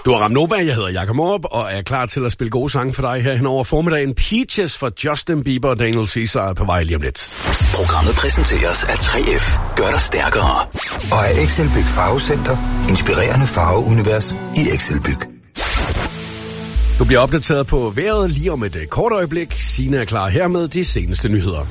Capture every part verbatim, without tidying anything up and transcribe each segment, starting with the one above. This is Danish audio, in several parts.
Du har ramt Nova, jeg hedder Jakob Morup, og er klar til at spille gode sange for dig her hen over formiddagen. Peaches for Justin Bieber og Daniel Caesar er på vej lige om lidt. Programmet præsenteres af tre F. Gør dig stærkere. Og af Excelbyg Farvecenter. Inspirerende farveunivers i Excelbyg. Du bliver opdateret på vejret lige om et kort øjeblik. Signe er klar her med de seneste nyheder.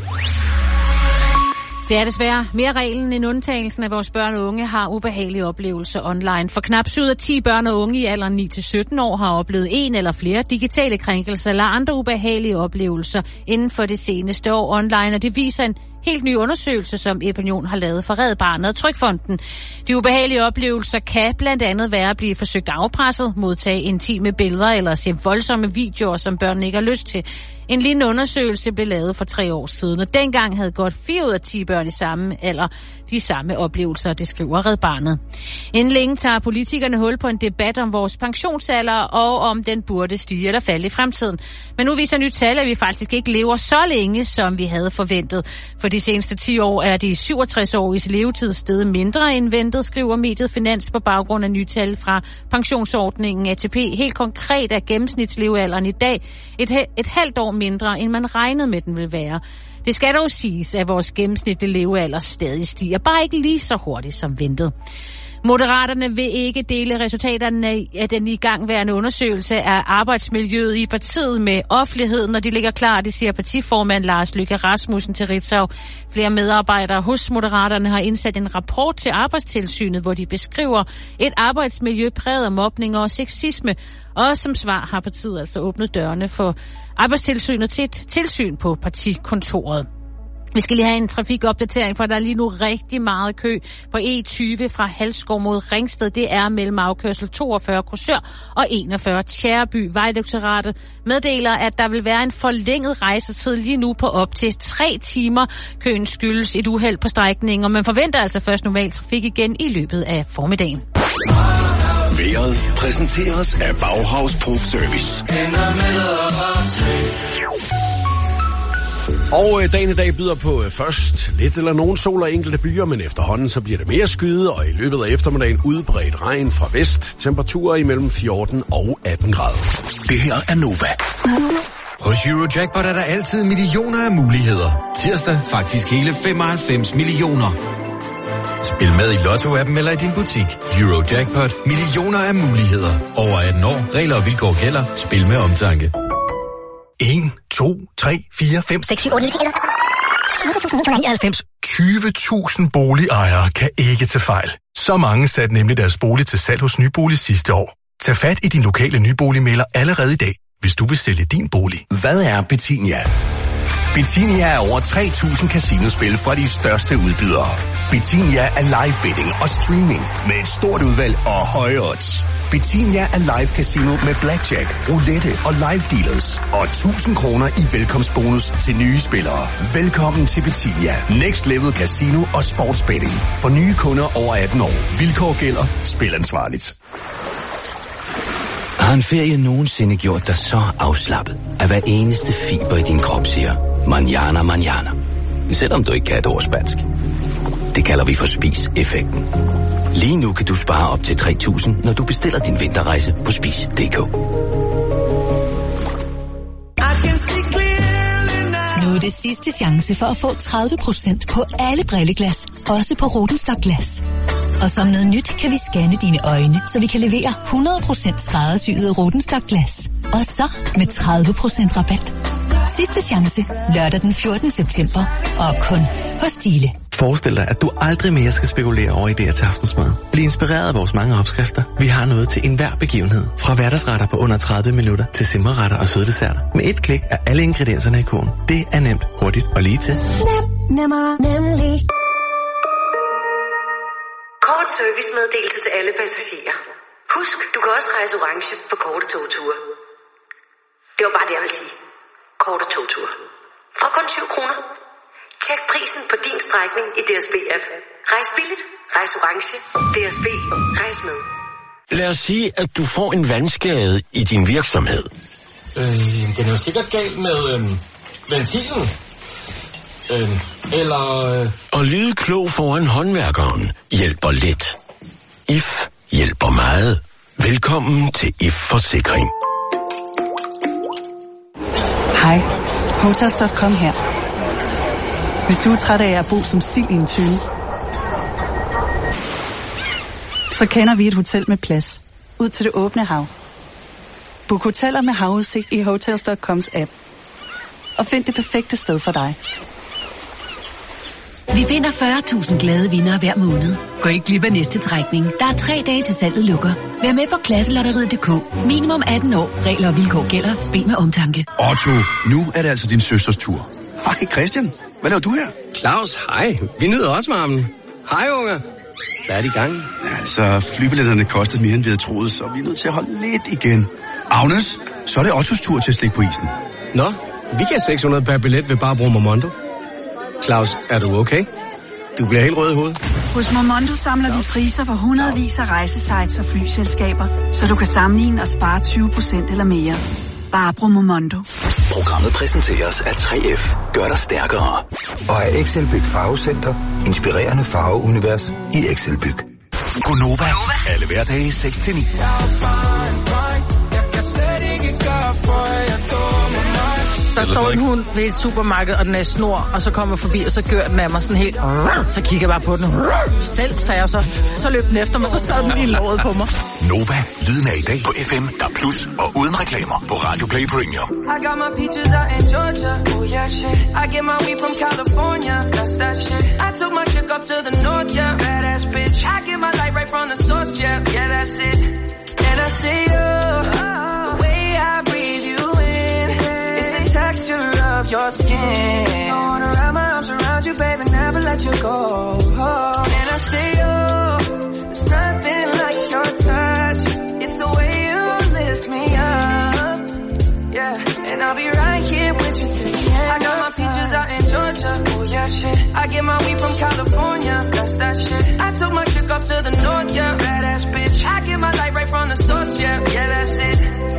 Det er desværre mere reglen end undtagelsen, at vores børn og unge har ubehagelige oplevelser online. For knap syv ud af ti børn og unge i alderen ni til sytten år har oplevet en eller flere digitale krænkelser eller andre ubehagelige oplevelser inden for det seneste år online, og det viser en helt ny undersøgelse, som Epinion har lavet for Red Barnet og Trygfonden. De ubehagelige oplevelser kan blandt andet være at blive forsøgt afpresset, modtage intime billeder eller se voldsomme videoer, som børn ikke har lyst til. En lignende undersøgelse blev lavet for tre år siden, og dengang havde godt fire ud af ti børn i samme alder de samme oplevelser, det skriver Red Barnet. Inden længe tager politikerne hul på en debat om vores pensionsalder og om den burde stige eller falde i fremtiden. Men nu viser nyt tal, at vi faktisk ikke lever så længe, som vi havde forventet. For de seneste ti år er de syvogtres-åriges levetid steget mindre end ventet, skriver mediet Finans på baggrund af nye tal fra pensionsordningen A T P. Helt konkret er gennemsnitslevealderen i dag et, et halvt år mindre, end man regnede med, den vil være. Det skal dog siges, at vores gennemsnitlige levealder stadig stiger, bare ikke lige så hurtigt som ventet. Moderaterne vil ikke dele resultaterne af den igangværende undersøgelse af arbejdsmiljøet i partiet med offentligheden, når de ligger klar, det siger partiformand Lars Løkke Rasmussen til Ritzau. Flere medarbejdere hos Moderaterne har indsat en rapport til Arbejdstilsynet, hvor de beskriver et arbejdsmiljø præget af mobning og sexisme. Og som svar har partiet altså åbnet dørene for Arbejdstilsynet til et tilsyn på partikontoret. Vi skal lige have en trafikopdatering, for der er lige nu rigtig meget kø på E tyve fra Halskov mod Ringsted. Det er mellem afkørsel toogfyrre Korsør og enogfyrre Tjæreby. Vejdirektoratet meddeler, at der vil være en forlænget rejsetid lige nu på op til tre timer. Køen skyldes et uheld på strækningen, og man forventer altså først normal trafik igen i løbet af formiddagen. Vejret præsenteres af Bauhaus Proof Service. Og øh, dagen i dag byder på øh, først lidt eller nogen sol og enkelte byer, men efterhånden så bliver det mere skyde, og i løbet af eftermiddagen udbredt regn fra vest. Temperaturer imellem fjorten og atten grader. Det her er Nova. Hos Eurojackpot er der altid millioner af muligheder. Tirsdag faktisk hele femoghalvfems millioner. Spil med i Lotto-appen eller i din butik. Eurojackpot. Millioner af muligheder. Over atten år. Regler og vilkår gælder. Spil med omtanke. en, to, tre, fire, fem, seks, syv, otte, ni, ti, tyve tusind boligejere kan ikke tage fejl. Så mange satte nemlig deres bolig til salg hos Nybolig sidste år. Tag fat i din lokale nyboligmægler allerede i dag, hvis du vil sælge din bolig. Hvad er Betinia? Betinia er over tre tusind casinospil fra de største udbydere. Betinia er live betting og streaming med et stort udvalg og høje odds. Betinia er live casino med blackjack, roulette og live dealers. Og tusind kroner i velkomstbonus til nye spillere. Velkommen til Betinia. Next Level Casino og Sportsbetting. For nye kunder over atten år. Vilkår gælder. Spil ansvarligt. Har en ferie nogensinde gjort dig så afslappet, at hver eneste fiber i din krop siger, manjana, manjana. Selvom du ikke kan et ord spansk. Det kalder vi for spis-effekten. Lige nu kan du spare op til tre tusind, når du bestiller din vinterrejse på spis punktum d k. Nu er det sidste chance for at få tredive procent på alle brilleglas, også på Rodenstock Glas. Og som noget nyt kan vi scanne dine øjne, så vi kan levere hundrede procent skræddersyede Rodenstock Glas. Og så med tredive procent rabat. Sidste chance, lørdag den fjortende september, og kun hos Stihle. Forestil dig, at du aldrig mere skal spekulere over idéer til aftensmad. Bliv inspireret af vores mange opskrifter. Vi har noget til enhver begivenhed. Fra hverdagsretter på under tredive minutter til simmerretter og søde desserter. Med et klik er alle ingredienserne i kurven. Det er nemt, hurtigt og lige til. Nem, nemmer, nemlig. Kort servicemeddelelse til alle passagerer. Husk, du kan også rejse orange på korte togture. Det var bare det, jeg vil sige. Korte togture. Fra kun syv kroner. Tjek prisen på din strækning i D S B-app. Rejs billigt, rejs orange. D S B, rejs med. Lad os sige, at du får en vandskade i din virksomhed. Øh, den er jo sikkert galt med øh, ventilen. Øh, eller... Øh... Og lyde klog foran håndværkeren hjælper lidt. I F hjælper meget. Velkommen til I F Forsikring. Hej, Hotels punktum com her. Hvis du er træt af at bo som sild i en tønde, så kender vi et hotel med plads ud til det åbne hav. Book hoteller med havudsigt i Hotels punktum coms app. Og find det perfekte sted for dig. Vi finder fyrre tusind glade vindere hver måned. Gå ikke glip af næste trækning. Der er tre dage til salget lukker. Vær med på klasselotteriet punktum d k. Minimum atten år. Regler og vilkår gælder. Spil med omtanke. Otto, nu er det altså din søsters tur. Hej Christian, hvad laver du her? Claus, hej. Vi nyder også varmen. Hej unger. Hvad er det i gang? Ja, altså, flybilletterne kostede mere end vi havde troet, så vi er nødt til at holde lidt igen. Agnes, så er det Ottos tur til at slikke på isen. Nå, vi giver seks hundrede per billet ved bare bruge Momondo. Claus, er du okay? Du bliver helt rød i hovedet. Hos Momondo samler vi priser for hundredvis af rejsesites og flyselskaber, så du kan sammenligne og spare tyve procent eller mere. Bare brug Momondo. Programmet præsenteres af tre F. Gør dig stærkere. Og af Excelbyg Farvecenter. Inspirerende farveunivers i Excelbyg. Gonova. Alle hverdage seks til ni. Der står en hund ved et supermarked, og den er snor, og så kommer forbi, og så gør den af mig sådan helt. Så kigger jeg bare på den. Selv, sagde jeg så. Så løb den efter mig, så sad den lige i låret på mig. Nova, lyden af i dag på F M, der plus og uden reklamer på Radio Play Premium. I got my peaches out in Georgia. Oh yeah, shit. I get my weed from California. That's that shit. I took my chick up to the north, yeah. Badass bitch. I get my light right from the source, yeah. Yeah, that's it. And I see you. The way I breathe you in. It's the texture of your skin. I wanna wrap my arms around you, baby, never let you go. Oh. And I see you. There's nothing like your touch. It's the way you lift me up. Yeah, and I'll be right here with you till the end. I got my peaches out in Georgia. Oh yeah, shit. I get my weed from California. That's that shit. I took my chick up to the north, yeah. Badass bitch. I get my light right from the source, yeah. Yeah, that's it.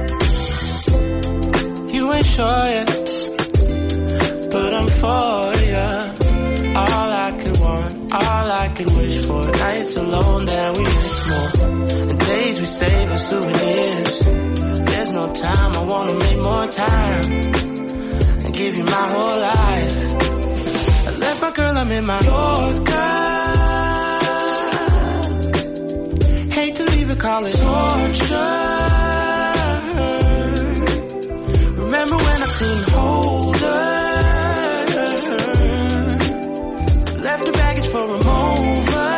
You ain't sure yet, but I'm for ya. All I could want, all I could wish for. Nights alone that we miss more, and days we save as souvenirs. There's no time, I wanna make more time and give you my whole life. I left my girl, I'm in my Yorker. Hate to leave it, call it torture. Remember when I couldn't hold her? Left the baggage for a mover.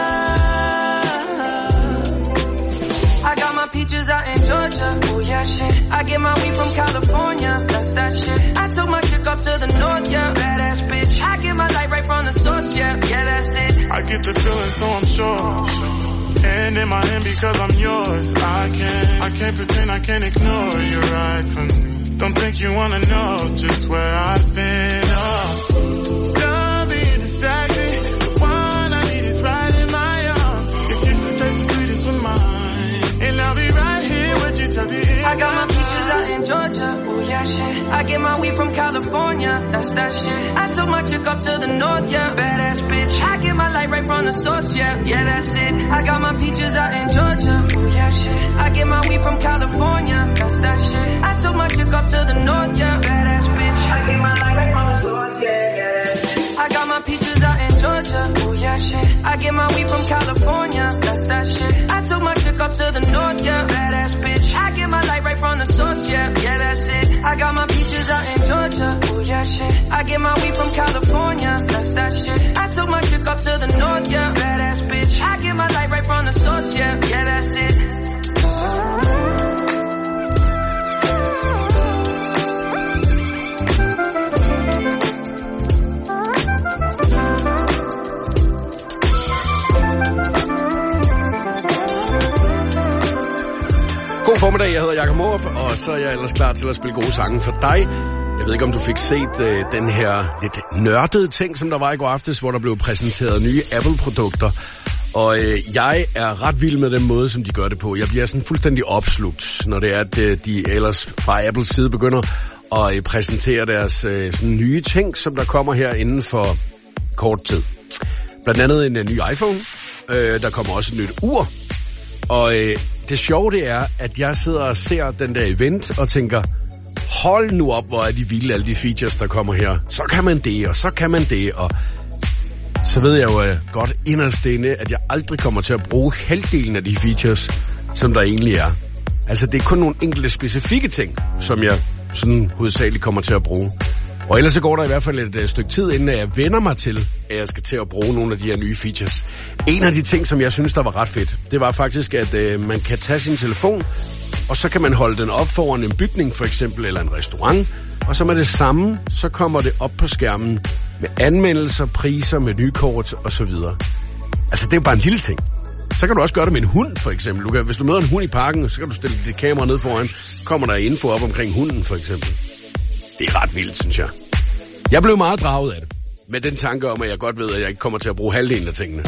I got my peaches out in Georgia. Oh yeah, shit. I get my weed from California. That's that shit. I took my chick up to the north, yeah. Badass bitch. I get my light right from the source, yeah. Yeah, that's it. I get the feeling, so I'm sure. Hand in my hand because I'm yours. I can't, I can't pretend, I can't ignore you right from me. Don't think you wanna know just where I've been. Oh, don't be distracted. The one I need is right in my arms. Your kisses taste the sweetest with mine, and I'll be right here with you till the end. I got my peaches out in Georgia. Oh yeah, shit. I get my weed from California. That's that shit. I took my chick up to the north, yeah. Badass bitch. I get my light right from the source, yeah. Yeah, that's it. I got my peaches out in Georgia. Oh yeah, shit. I get my weed from California. That's that shit. I took my chick up to the north, yeah. Badass bitch. I get my light right from the source, yeah. Yeah. I got my peaches out in Georgia. Oh yeah, shit. I get my weed from California. That's that shit. I took my chick up to the north, yeah. Badass bitch. I get my light right from the source, yeah. Yeah, that's it. I got my peaches out in Georgia. Oh yeah, shit. I get my weed from California. That's that shit. I took my chick up to the north, yeah. Badass bitch. I get my light right from the source, yeah. Yeah, that's it. God formiddag, jeg hedder Jakob Måb, og så er jeg ellers klar til at spille gode sange for dig. Jeg ved ikke, om du fik set øh, den her lidt nørdede ting, som der var i går aftes, hvor der blev præsenteret nye Apple-produkter. Og øh, jeg er ret vild med den måde, som de gør det på. Jeg bliver sådan fuldstændig opslugt, når det er, at øh, de ellers fra Apples side begynder at øh, præsentere deres øh, sådan nye ting, som der kommer her inden for kort tid. Blandt andet en øh, ny iPhone. Øh, der kommer også et nyt ur. Og øh, det sjove det er, at jeg sidder og ser den der event og tænker, hold nu op, hvor er de vilde, alle de features, der kommer her. Så kan man det, og så kan man det, og så ved jeg jo godt inderst inde, at jeg aldrig kommer til at bruge halvdelen af de features, som der egentlig er. Altså, det er kun nogle enkelte specifikke ting, som jeg sådan hovedsageligt kommer til at bruge. Og ellers så går der i hvert fald et uh, stykke tid, inden jeg vender mig til, at jeg skal til at bruge nogle af de her nye features. En af de ting, som jeg synes, der var ret fedt, det var faktisk, at uh, man kan tage sin telefon, og så kan man holde den op foran en bygning for eksempel, eller en restaurant, og så med det samme, så kommer det op på skærmen med anmeldelser, priser, menukort og så videre. Altså, det er jo bare en lille ting. Så kan du også gøre det med en hund, for eksempel. Du kan, hvis du møder en hund i parken, så kan du stille dit kamera ned foran. Kommer der info op omkring hunden, for eksempel. Det er ret vildt, synes jeg. Jeg blev meget draget af det. Med den tanke om, at jeg godt ved, at jeg ikke kommer til at bruge halvdelen af tingene.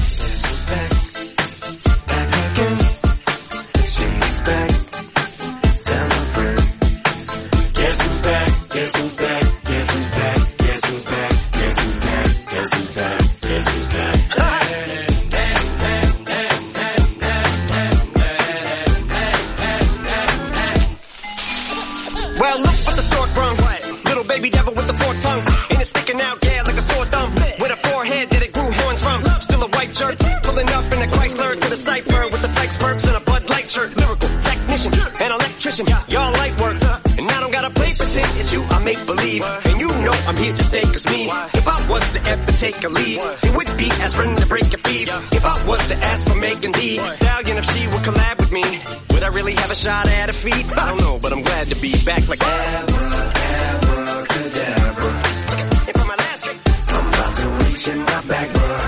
Y'all light work, and I don't gotta play pretend. It's you I make believe, and you know I'm here to stay. Cause me, if I was to ever take a leave, it would be aspirin to break a feed. If I was to ask for Megan Thee Stallion, if she would collab with me, would I really have a shot at a feat? I don't know, but I'm glad to be back like abracadabra. And for my last trick, I'm about to reach in my back, bro.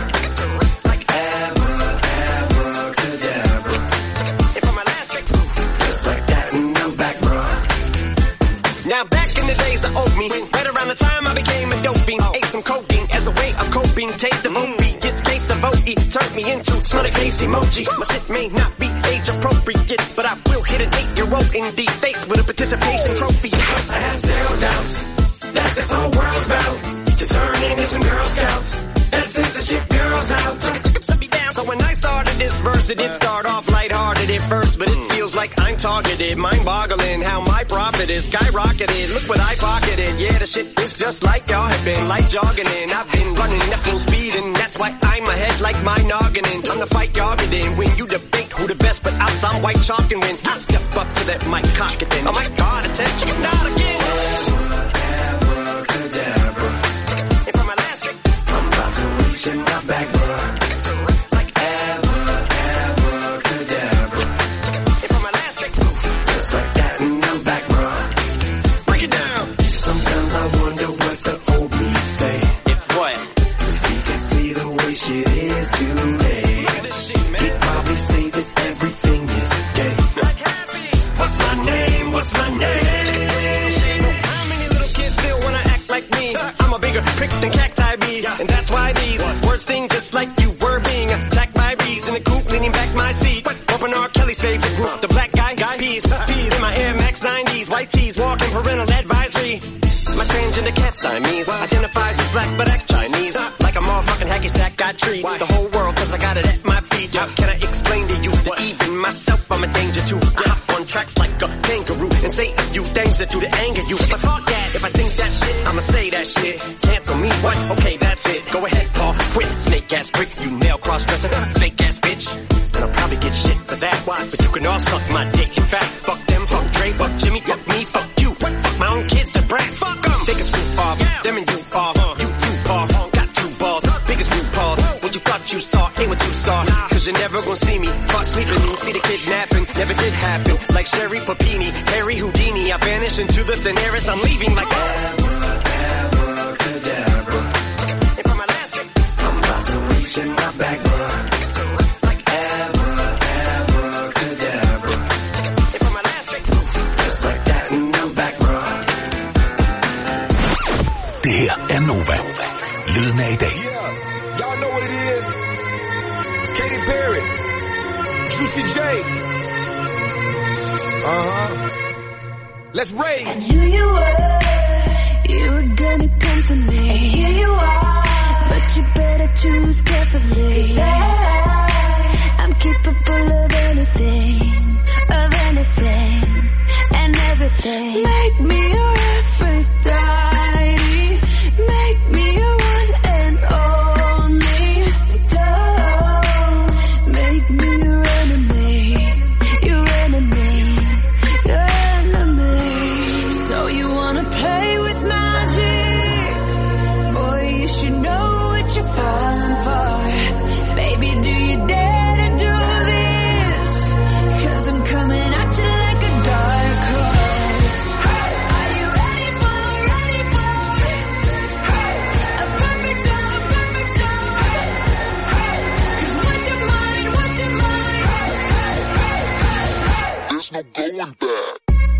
Now back in the days I owed me, right around the time I became a dope fiend, ate some cocaine as a way of coping, taste of opiates, case of O E, turned me into smiley face emoji. My shit may not be age appropriate, but I will hit an eight-year-old in the face with a participation trophy. Cause I have zero doubts that this whole world's about to turn into some Girl Scouts and censorship girls out. Set me down. So when I started this verse, it did start off lighthearted at first, but it feels like I'm targeted, mind-boggling how my profit is skyrocketed. Look what I pocketed. Yeah, the shit is just like y'all have been, like jogging in. I've been running at full speed, and that's why I'm ahead like my noggin. I'm the fight y'all get in when you debate who the best, but I'm some white chalk and when I step up to that mic, cock it then. Oh my God, attention, not again. Abracadabra. And for my last trick, I'm about to reach in my back, bro. Prick than cacti bees, and that's why these words sting just like you were being attacked by bees in the coop, leaning back my seat. Open R. Kelly's favorite group, the black guy, guy peas, peas in my Air Max nineties, white tees, walking parental advisory. My transgender cat Siamese identifies as black but acts Chinese, like a motherfucking hacky sack. I treat the whole world cause I got it at my feet. Can I explain to you that even myself I'm a danger to? I hop on tracks like a kangaroo and say a few things that do to anger you. But fuck that, if I think that shit, I'ma say that shit. Cancel me, what? Okay, that's it. Go ahead, Paul, quit. Snake ass prick, you nail cross-dresser, fake ass bitch. And I'll probably get shit for that, why? But you can all suck my dick. In fact, fuck them, fuck Dre, fuck Jimmy, fuck me, fuck you. Fuck my own kids, the brat. Fuck them. Take a screw off, yeah. Them and you off. Uh, you two off, got two balls. Biggest root balls. What you thought you saw ain't what you saw. Cause you're never gonna see me caught sleeping. See the kidnapping, never did happen. Like Sherry Papini, Harry Houdini. I vanish into the thin air as I'm leaving like abracadabra. And for my last trick, I'm about to reach in my back, bro. Like abracadabra. And for my last trick, just like that, and I'm back, bro. Det her er Nova. Lyden af i dag. Yeah, y'all know what it is. Katy Perry, Juicy J. Uh-huh. Let's rage. And here you were, you were gonna come to me. And here you are, but you better choose carefully. 'Cause I, I'm capable of anything. There's no going back.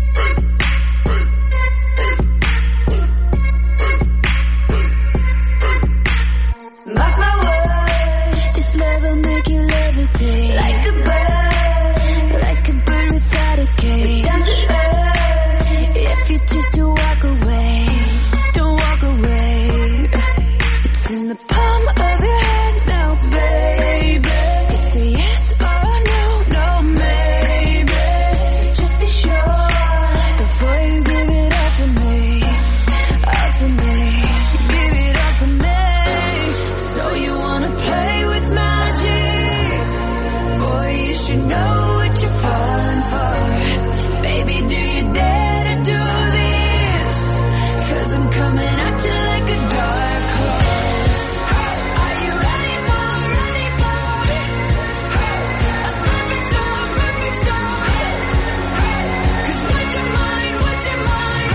Mark my words, this love will make you levitate. Like a bird, like a bird without a cage. Down to earth, if you choose to walk away, don't walk away. It's in the palm of your hand now, baby. It's a yes or a no, no maybe. So just be sure before you give it all to me, all to me. Give it all to me. So you wanna play with magic? Boy, you should know what you're falling for. Baby, do you dare to do this? Cause I'm coming at you like a dark horse. Are you ready for, ready for a perfect storm, perfect storm? Cause what's your mind, what's your mind?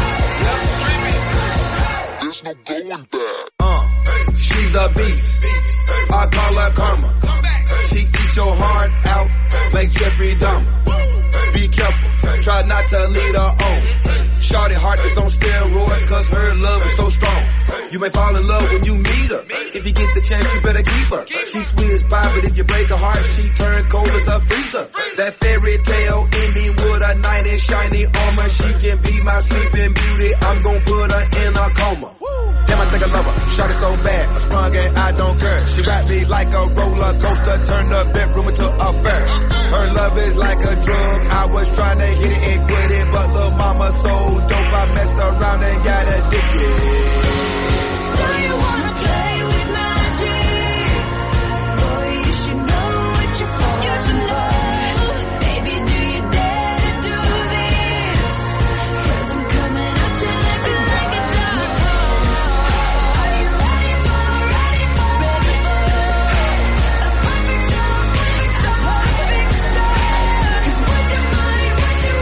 There's no going back. Uh, she's a beast. I call her karma. She eat your heart out like Jeffrey Dahmer. Be careful, try not to lead her on. Shawty heart is on steroids cause her love is so strong. You may fall in love when you meet her. If you get the chance, you better keep her. She's sweet as pie, but if you break her heart, she turns cold as a freezer. That fairy tale ending with a knight in shiny armor. She can be my sleeping beauty. I'm gon' put her in a coma. Damn, I think I love her. Shawty so bad, I sprung and I don't care. She wrapped me like a roller coaster, turned the bedroom into a fair. Her love is like a drug. I was trying to hit it and quit it, but lil' mama so dope, I messed around and got addicted. So you wanna play with magic? Boy, you should know what you're falling for. Baby, do you dare to do this? Cause I'm coming at you like a, like a dark horse. Are you ready for, ready for, ready for a perfect storm, a perfect storm? Cause what's your mind, what's your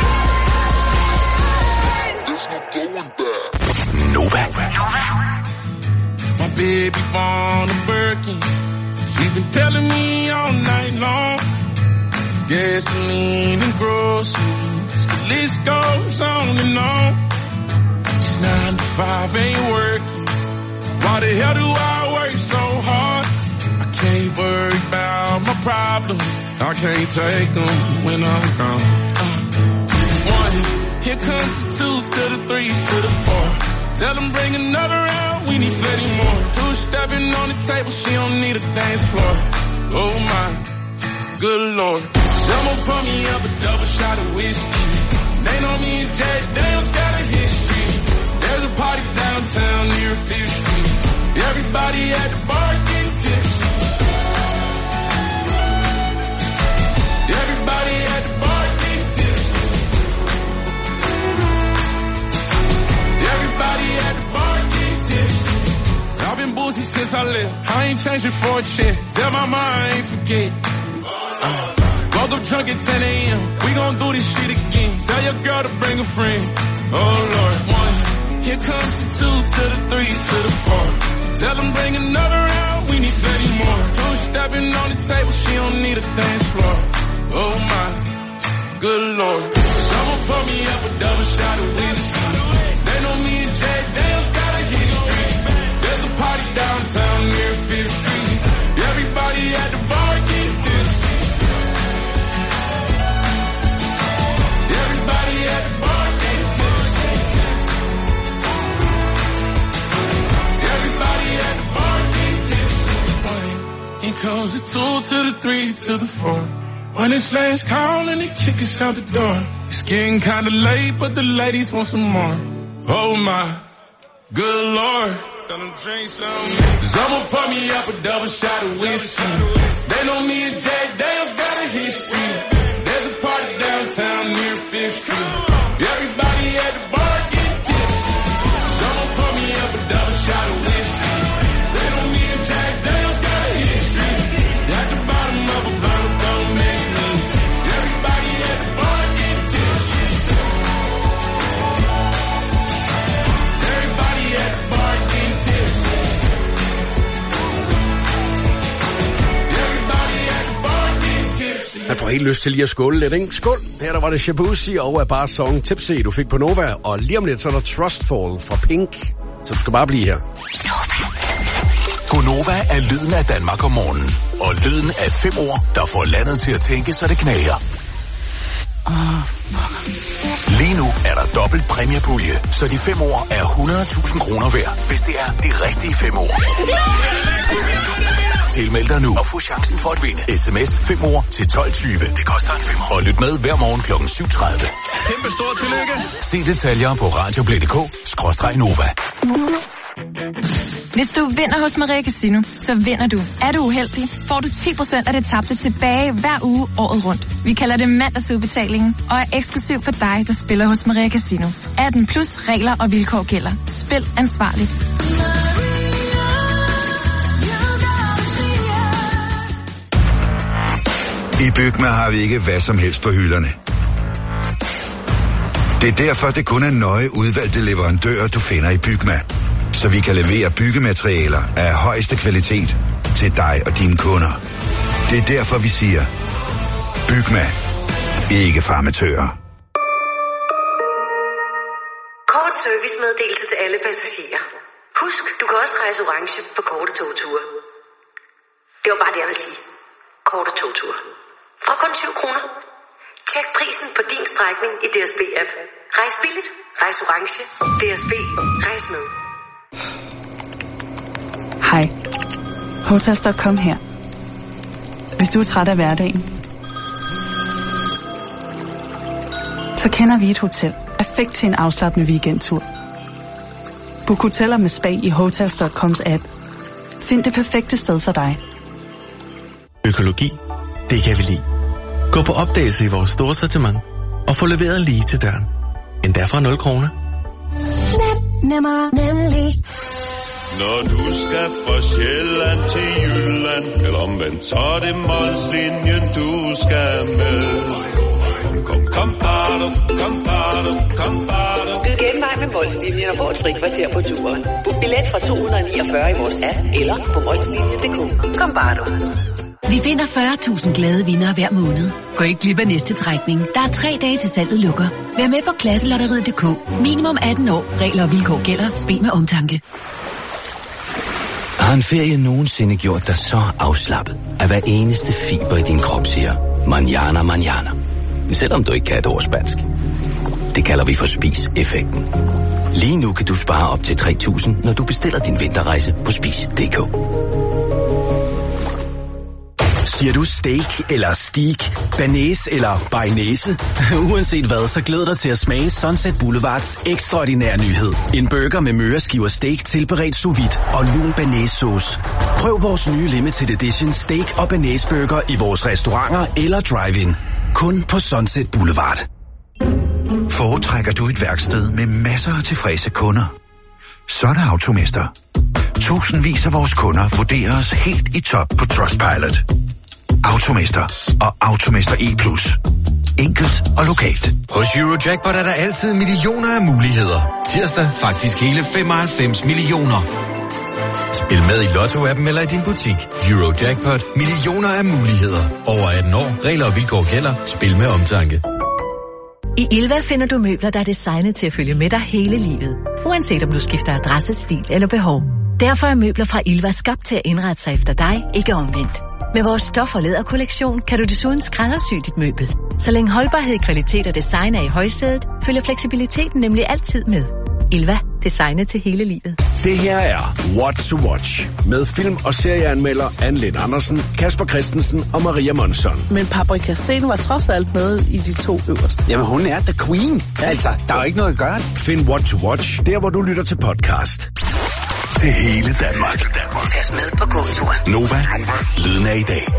mind? There's no going back. Nova. My baby born a Birkin. She's been telling me all night long. Gasoline and groceries, the list goes on and on. It's nine to five, ain't working. Why the hell do I work so hard? I can't worry about my problems. I can't take them when I'm gone. Uh, one, here comes the two to the three to the four. Tell them bring another round, we need plenty more. Two stepping on the table, she don't need a dance floor. Oh my, good lord. Someone pour me up a double shot of whiskey. They know me and Jack Daniels got a history. There's a party downtown near Fifth Street. Everybody at the bar getting tipsy. Everybody at the bar getting tipsy. Everybody at the bar getting tipsy. I've been boozy since I left. I ain't changing for a check. Tell my mom I ain't forget. Uh, woke up drunk at ten a.m. We gon' do this shit again. Tell your girl to bring a friend. Oh Lord, one. Here comes the two to the three to the four. Tell them bring another round. We need plenty more. Two stepping on the table. She don't need a dance floor. Oh my, good lord. Someone pour me up a double shot of whiskey. They know me and Jack Daniels got a history. There's a party downtown near Fifth Street. Everybody at the bar getting tipsy. Everybody at the bar getting tipsy. Everybody at the bar getting tipsy. Here comes the two to the three to the four. When it's last call and they kick us out the door. It's getting kinda late, but the ladies want some more. Oh my, good lord. Tell them drink some. Someone pour me up a double shot of whiskey. They know me and Jack Daniels got a history. There's a party downtown near Fifth Street. Everybody at the bar getting tipsy. Someone pour me up a double shot of whiskey. They know me and Jack Daniels got a history. At the bottom of a bottle, don't make me. Everybody at the bar getting tipsy. Everybody at the bar getting tipsy. Everybody at the bar getting får helt lyst til lige at skåle lidt, ikke? Skål! Her der var det Shabuzi og Abars song Tipsy, du fik på Nova. Og lige om lidt, så er der Trustfall fra Pink. Så du skal bare blive her. Gonova er lyden af Danmark om morgenen. Og lyden af fem ord, der får landet til at tænke, så det knager. Oh, Lige nu er der dobbelt præmiepulje, så de fem ord er hundrede tusind kroner værd, hvis det er de rigtige fem ord. Tilmeld dig nu og få chancen for at vinde. Sms fem ord til tolv tyve. Det koster en femmer. Og lyt med hver morgen klokken syv tredive. Kæmpe stort tillykke. Se detaljer på radioplay punktum d k skråstreg Nova. Hvis du vinder hos Maria Casino, så vinder du. Er du uheldig, får du ti procent af det tabte tilbage hver uge året rundt. Vi kalder det mandagsudbetalingen og er eksklusiv for dig, der spiller hos Maria Casino. atten plus regler og vilkår gælder. Spil ansvarligt. I Bygma har vi ikke hvad som helst på hylderne. Det er derfor, det kun er nøje udvalgte leverandører, du finder i Bygma. Så vi kan levere byggematerialer af højeste kvalitet til dig og dine kunder. Det er derfor, vi siger, Bygma. Ikke farmatører. Kort servicemeddelelse til alle passagerer. Husk, du kan også rejse orange på korte togture. Det var bare det, jeg vil sige. Korte togture. Fra kun syv kroner. Tjek prisen på din strækning i D S B-app. Rejs billigt, rejs orange. D S B, rejs med. Hej. Hotels punktum com her. Hvis du er træt af hverdagen, så kender vi et hotel. Perfekt til en afslappende weekendtur. Book hoteller med spa i Hotels punktum coms app. Find det perfekte sted for dig. Økologi, det kan vi lide. Gå på opdagelse i vores store sortiment og få leveret lige til døren. Endda fra nul kroner. Nem, nemmer, nemlig. Når du skal fra Sjælland til Jylland, eller omvendt, så er det Molslinjen, du skal med. Kom, kom, bado, kom, bado, kom, bado. Skyd genvej med Molslinjen og få et frikvarter på turen. Book billet fra to hundrede niogfyrre i vores app, eller på molslinjen punktum d k. Kom, bado. Vi vinder fyrre tusind glade vindere hver måned. Gå ikke glip af næste trækning. Der er tre dage til salget lukker. Vær med på klasselotteriet punktum d k. Minimum atten år. Regler og vilkår gælder. Spil med omtanke. Har en ferie nogensinde gjort dig så afslappet, at hver eneste fiber i din krop siger, manjana, manjana. Selvom du ikke kan et ord spansk. Det kalder vi for spis-effekten. Lige nu kan du spare op til tre tusind, når du bestiller din vinterrejse på spis punktum d k. Siger du steak eller steak, banæs eller bearnaise? Uanset hvad, så glæder dig til at smage Sunset Boulevards ekstraordinære nyhed. En burger med møreskiver steak tilberedt sous vide og lun banæssauce. Prøv vores nye limited edition steak og banæsburger i vores restauranter eller drive-in. Kun på Sunset Boulevard. Foretrækker du et værksted med masser af tilfredse kunder? Så er der Automester. Tusindvis af vores kunder vurderer os helt i top på Trustpilot. Automester og Automester E plus. Enkelt og lokalt. Hos Eurojackpot er der altid millioner af muligheder. Tirsdag faktisk hele femoghalvfems millioner. Spil med i Lotto-appen eller i din butik. Eurojackpot. Millioner af muligheder. Over atten år. Regler og vilkår gælder. Spil med omtanke. I Ilva finder du møbler, der er designet til at følge med dig hele livet. Uanset om du skifter adresse, stil eller behov. Derfor er møbler fra Ilva skabt til at indrette sig efter dig, ikke omvendt. Med vores stof- og læderkollektion kan du desuden skræddersy dit møbel. Så længe holdbarhed, kvalitet og design er i højsædet, følger fleksibiliteten nemlig altid med. Ilva. Designet til hele livet. Det her er What to Watch med film- og serieanmelder Anne Lind Andersen, Kasper Christensen og Maria Monson. Men Paprika Steen var trods alt med i de to øverste. Jamen hun er the queen. Altså, der er jo ikke noget at gøre. Find What to Watch, der hvor du lytter til podcast. Til hele Danmark. Tag os med på gåturen. Nova, lyden af i dag.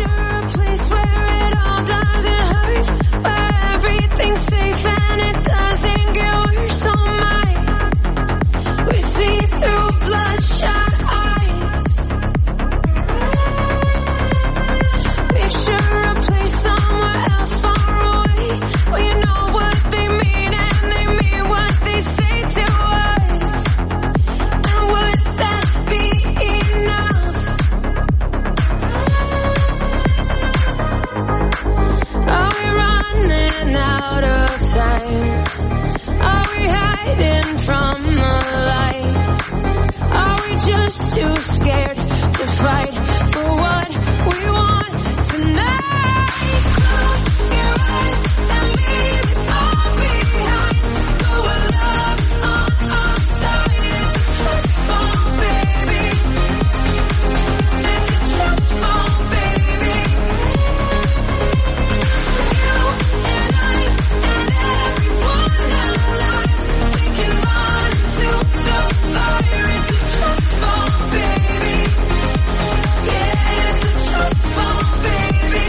We see through bloodshot eyes. Picture a place somewhere else far away, where you know what they mean and they mean what they say to us. And would that be enough? time? Are we hiding from the light? Are we just too scared to fight for what we want tonight? Close your eyes and leave it all behind. Go where love's on our side. It's a trust fall, baby. It's a trust fall, baby. You and I and everyone alive, we can run to the fire. It's a trust fall, baby. Yeah, it's a trust fall, baby.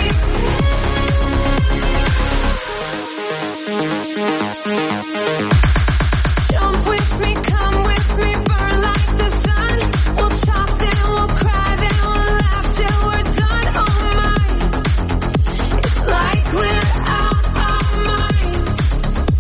Jump with me, come with me, burn like the sun. We'll talk, then we'll cry, then we'll laugh till we're done. Oh my, it's like we're out our minds.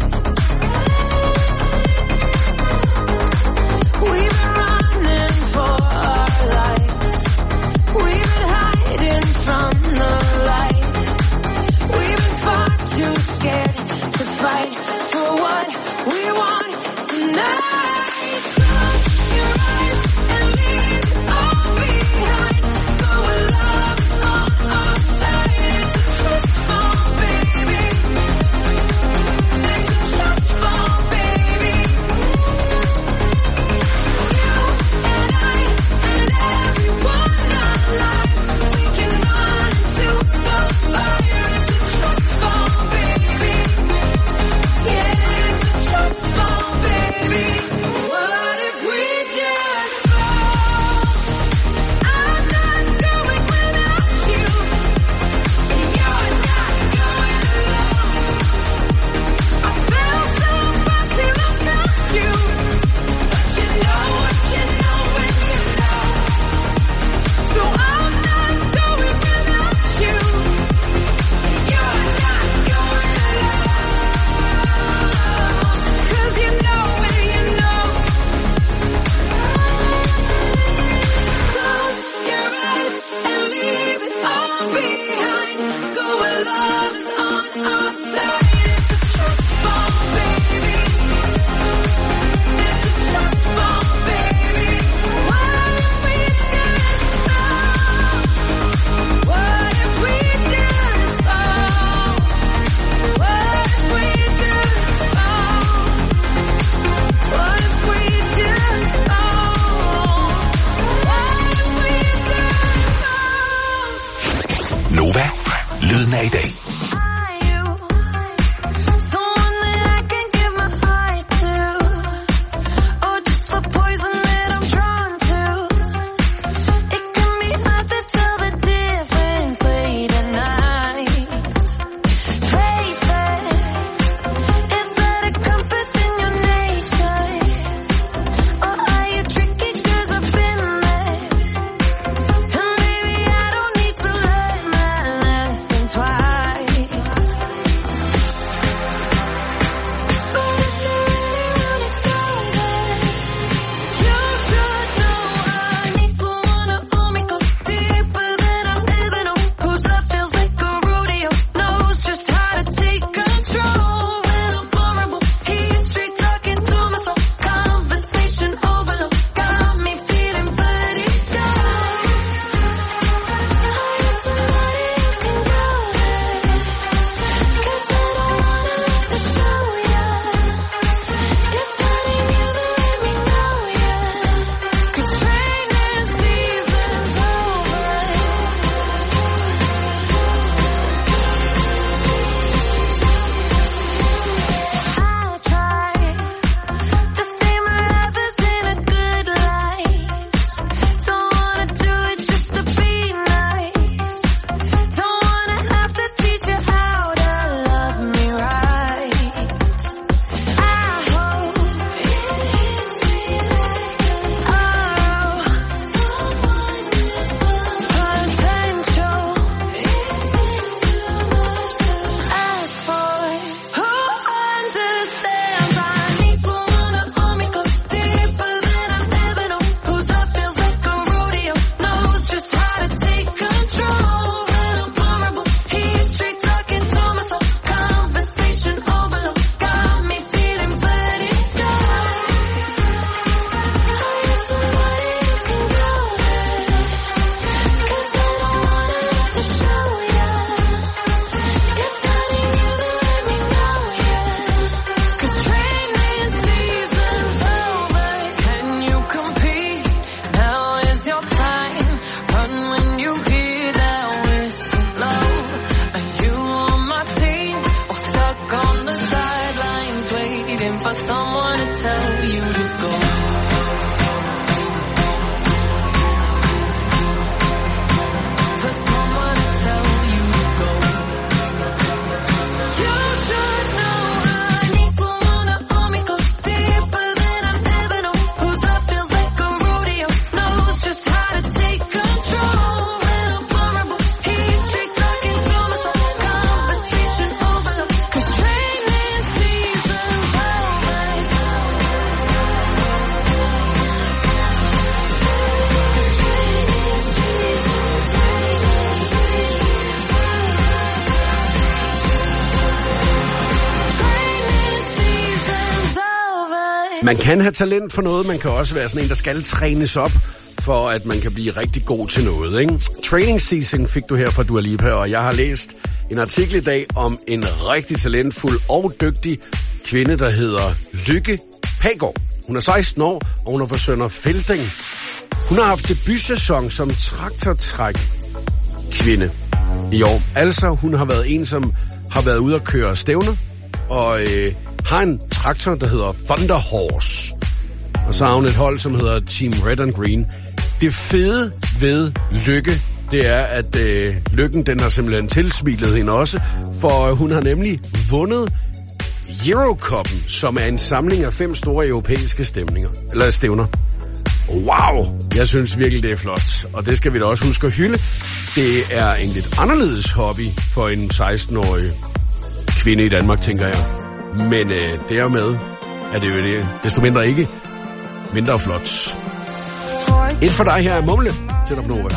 We've been running for our lives. We've been hiding from the light. We've been far too scared to fight for what we want tonight. Close your eyes and leave it all behind. Go where love's on our side. It's a trust fall, baby. It's a trust fall, baby. You and I and everyone alive, we can run to the fire. It's a trust fall, baby. Yeah, it's a trust fall, baby. What if we just fall? I'm not going without you, and you're not going alone. I felt so empty without you, but you know what you know when you know. So I'm not going without you, and you're not going alone. 'Cause you know when you know. Close your eyes and leave it all behind. Go where love is on our side. It's a trust fall, baby. It's a trust fall, baby. What if we just fall? What if we just fall? What if we just fall? What if we just fall? What if we just fall? Nova, lyden af i dag. Someone that I can give my heart to, or just the poison that I'm drawn to. It can be hard to tell the difference late at night. Faith, is that a compass in your nature, or are you tricky 'cause I've been there? And maybe I don't need to learn my lesson twice. for someone to tell you to go. For someone to tell you to go. You should know I need someone to hold me close, deeper than I've ever known. Whose love feels like a rodeo, knows just how to take control. When I'm vulnerable, he's straight talking to myself. Conversation overload, 'cause training season's over. Man kan have talent for noget, man kan også være sådan en, der skal trænes op, for at man kan blive rigtig god til noget, ikke? Training season fik du her fra Dua Lipa, og jeg har læst en artikel i dag om en rigtig talentfuld og dygtig kvinde, der hedder Lykke Pagård. Hun er seksten år, og hun er fra Sønder Felding. Hun har haft debutsæson som traktortræk kvinde i år. Altså, hun har været en, som har været ude at køre stævner, og øh, har en traktor, der hedder Thunder Horse. Og så har hun et hold, som hedder Team Red and Green. Det fede ved Lykke, det er, at øh, Lykken, den har simpelthen tilsmilet hende også, for hun har nemlig vundet Eurocupen, som er en samling af fem store europæiske stemninger, eller stævner. Wow, jeg synes virkelig, det er flot, og det skal vi da også huske at hylde. Det er en lidt anderledes hobby for en seksten-årig kvinde i Danmark, tænker jeg. Men øh, dermed er det jo det, desto mindre ikke mindre flot. Et for dig her er Mumle til Nova.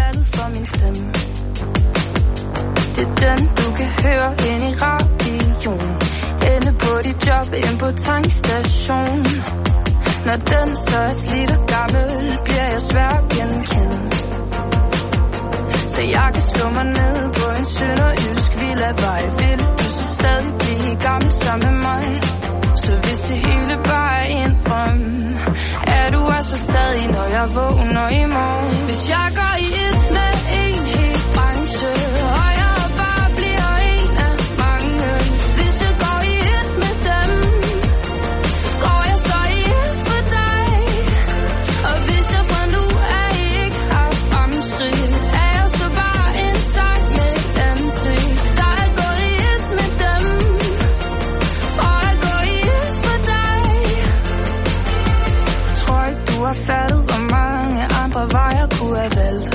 Det er den, du kan høre ind i radioen. Inde på dit job, ind på tankstation. Når den så er slidt og gammel, bliver jeg svær at genkende. Så jeg kan slå mig ned på en sønderjysk villavej. Vil du så stadig blive gammel sammen med mig? Så hvis det hele bare er en drøm, er du altså stadig, når jeg vågner i morgen. Hvis jeg går i et med en hel branche, og jeg bare bliver en af mange. Hvis jeg går i et med dem, går jeg så i et for dig. Og hvis jeg fra nu af ikke har fremskridt, er jeg så bare en sang med et ansigt. Der er gået i et med dem, for at gå i et for dig. Tror ikke du har fattet, hvor mange andre veje kunne have valgt.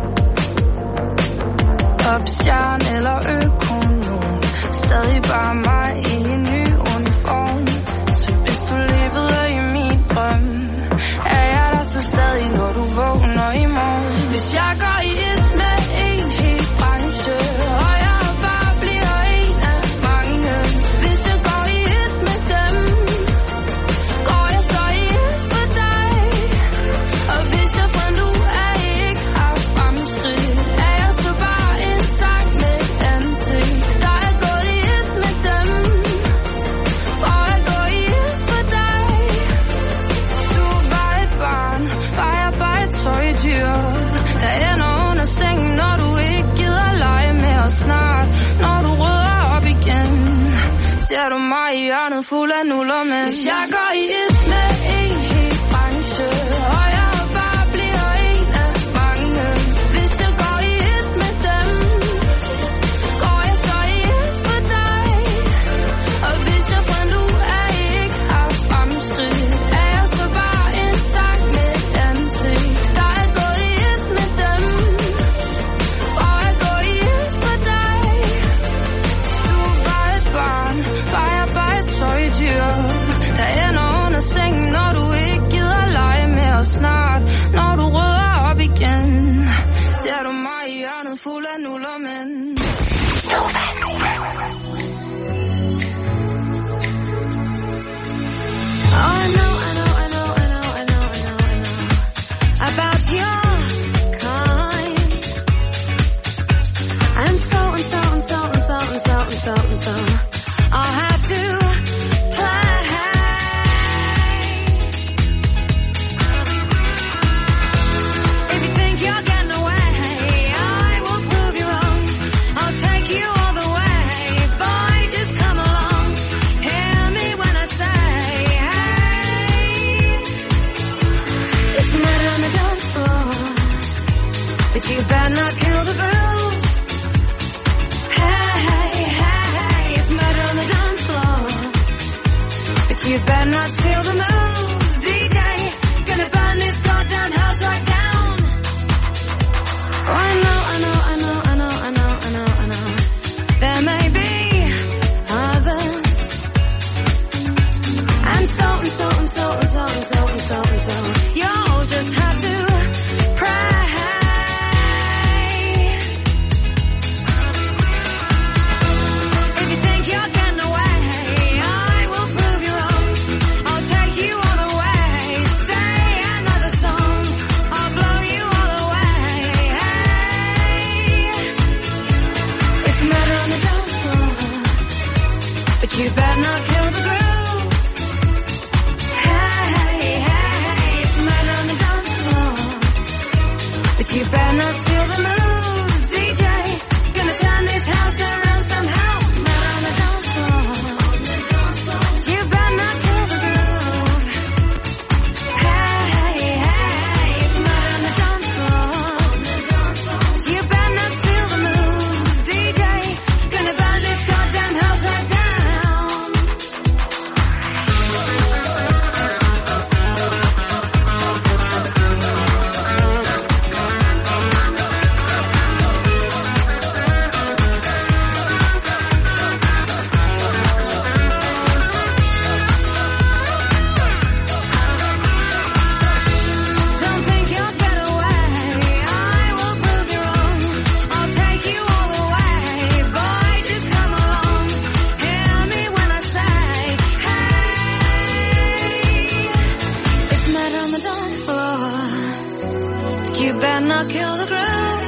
Popstjerne eller økonom, stadig bare mig i en ny uniform. Så hvis du levede i min drøm, er jeg der så stadig, når du vågner i morgen. Hvis jeg går i et med en hel branche, og jeg bare bliver en af mange. Hvis jeg går i et med dem, går jeg så i et for dig. Og hvis jeg fra nu af ikke har fremskridt, er jeg så bare en sang med et ansigt. Der er gået i et med dem, for at gå i et for dig. Du var et barn, var jeg bare et tøjdyr, der ender under sengen, når du ikke gider lege med os snart. Når du rydder op igen, ser du mig i hjørnet fuld af nuller, men hvis jeg går i et med en hel branche, og jeg bare bliver en af mange. Hvis jeg går i et med dem, går jeg så i et for dig. Og hvis jeg fra nu af ikke har fremskridt, er jeg så bare en sang med et ansigt. Der er gået i et med dem, for at gå i et for dig. Du var et barn, var jeg bare et tøjdyr, der ender under sengen, når du ikke gider lege med os snart. Når du rydder op igen, ser du mig i hjørnet fuld af nuller, men Nova, Nova. Oh, I know, I know, I know, I know, I know, I know, I know about your kind. And so, and so, and so, and so, and so, and so, and so I'll have to play. If you think you're getting away, I will prove you wrong. I'll take you all the way. But you better not steal the moves, D J. Gonna burn this goddamn house right down. Oh, I know, I know, I know, I know, I know, I know, I know. There may be others. And so and so and so and so and so and so and so. You'll just have to pray. If you think you're getting away, I will prove you wrong. I'll take you all the way. Say another song. I'll blow you all away. Hey, it's murder on the dance floor, but you better not kill the groove. Hey, hey, hey, it's murder on the dance floor, but you better not steal the moves, D J. Gonna turn this house around somehow. Murder on the dance floor, but you better not kill the groove. Hey, hey, hey, it's murder on the dance floor, but you better not steal the moves, D J. Gonna burn this goddamn house right down. Don't think you'll get away. I will prove you wrong. I'll take you all the way. Boy, just come along. Hear me when I say, hey, it's murder on the dance floor, but you better not kill the groove.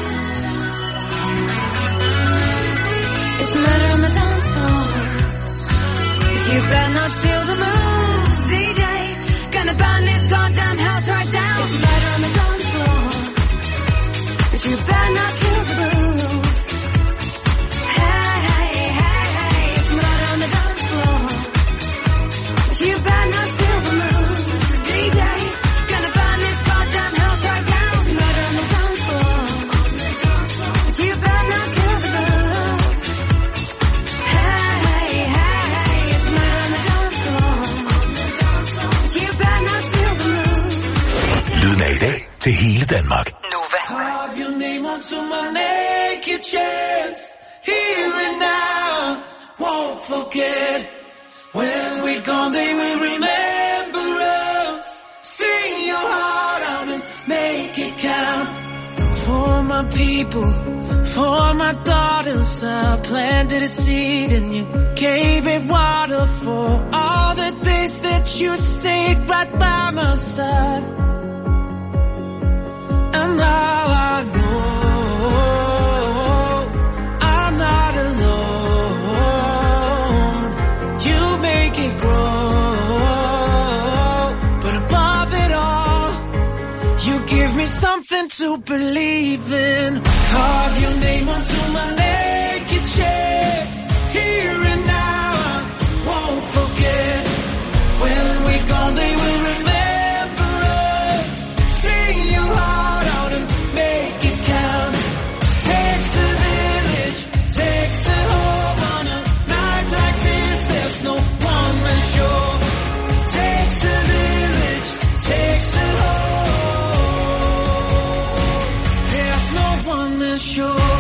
It's murder on the dance floor, but you better not steal the moves, D J. Gonna burn this goddamn house right down. It's murder on the dance floor, but you better not kill the groove. Hey, hey, hey, hey, it's murder on the dance floor, but you better not steal the moves, D J. Gonna burn this goddamn house right down. Murder on the dance floor, but you better not kill the groove. Hey, hey, hey, it's murder on the dance floor, but you better not steal the moves. Lyden af i dag til hele Danmark. Carve your name onto my naked chest. Here and now, won't forget. When we're gone, they will remember us. Sing your heart out and make it count. For my people, for my daughters, I planted a seed and you gave it water. For all the days that you stayed right by my side. And now I know I'm not alone. You make it grow, but above it all, you give me something to believe in. Carve your name onto my naked chest. Here and now, I won't forget. When we're gone, they will remember us. Sing your heart out and make it count. Takes a village, takes a home on a night like this. There's no one man sure. Takes a village, takes a home. There's no one man sure.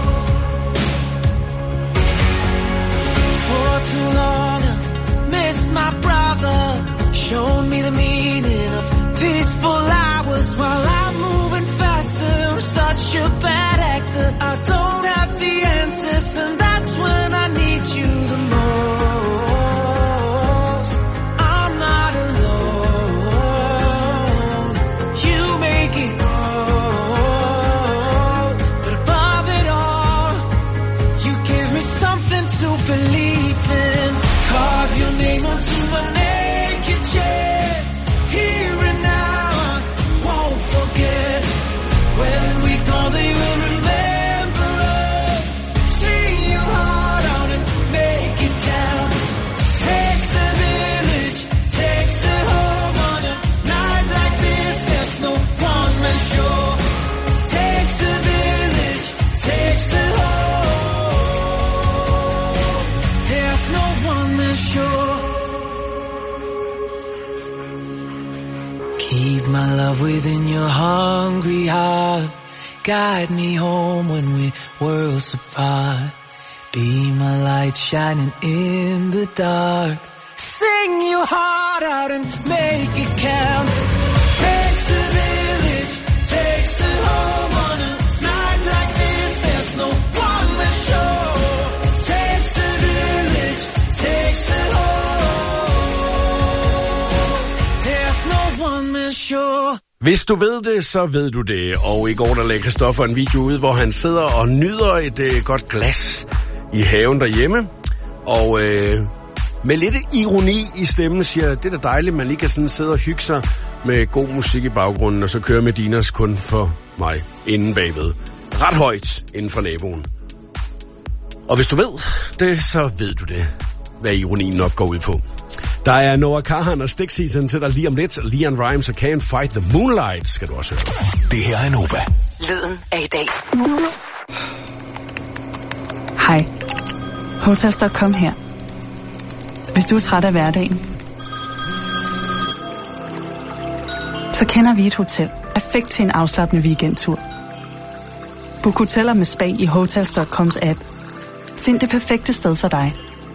For too long I've missed my brother. Shown me the meaning of peaceful hours while I'm moving faster. I'm such a bad actor. I don't have the answers, and that's when I need you the most. I'm not alone. You make it grow, but above it all, you give me something to believe in. Carve your name onto my naked chest. Here and now, I won't forget. When we go, they will remember us. Sing your Keep my love within your hungry heart. Guide me home when we're worlds apart. Be my light shining in the dark. Sing your heart out and make it count. Takes a village, takes it home on a night like this. There's no one man show. Takes a village, takes it home. There's no one man show. Hvis du ved det, så ved du det. Og i går der lagde Christoffer en video ud, hvor han sidder og nyder et øh, godt glas i haven derhjemme. Og øh, med lidt ironi i stemmen siger, det er da dejligt, man lige kan sådan sidde og hygge sig med god musik i baggrunden, og så kører Medinas kun for mig inden bagved. Ret højt inden for naboen. Og hvis du ved det, så ved du det, hvad ironien nok går ud på. Der er Noah Kahan og Stick Season til dig lige om lidt. Leon Rimes og Can't Fight the Moonlight skal du også høre. Det her er Nova. Lyden af i dag. Hej. Hotels punktum com her. Hvis du er træt af hverdagen, så kender vi et hotel perfekt til en afslappende weekendtur. Book hoteller med spa i Hotels punktum coms app. Find det perfekte sted for dig.